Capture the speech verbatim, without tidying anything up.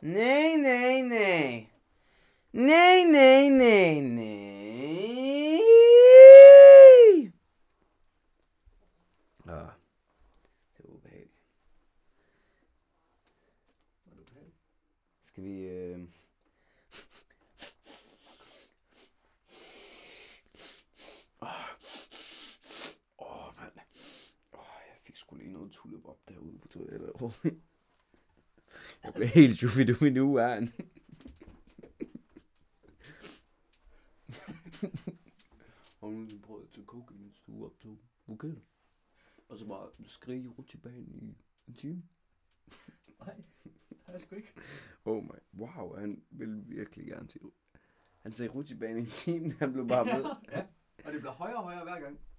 Nej, nej, nej. Nej, nej, nej, nej. Ah, det var ubehageligt. Var det ubehageligt? Skal vi... Øh... Åh, oh, mand. Åh, oh, jeg fik sgu lige noget tullebop derude på toilettet. Jeg blev helt tjufidu nu, er han. Og nu prøvede jeg at koke min stue op to. Okay. Og så bare skrige rutsjebanen i en time. Nej, det har jeg sgu ikke. Oh my, wow, han ville virkelig gerne til. Han sagde rutsjebanen i en time, han blev bare med. Ja, og det bliver højere og højere hver gang.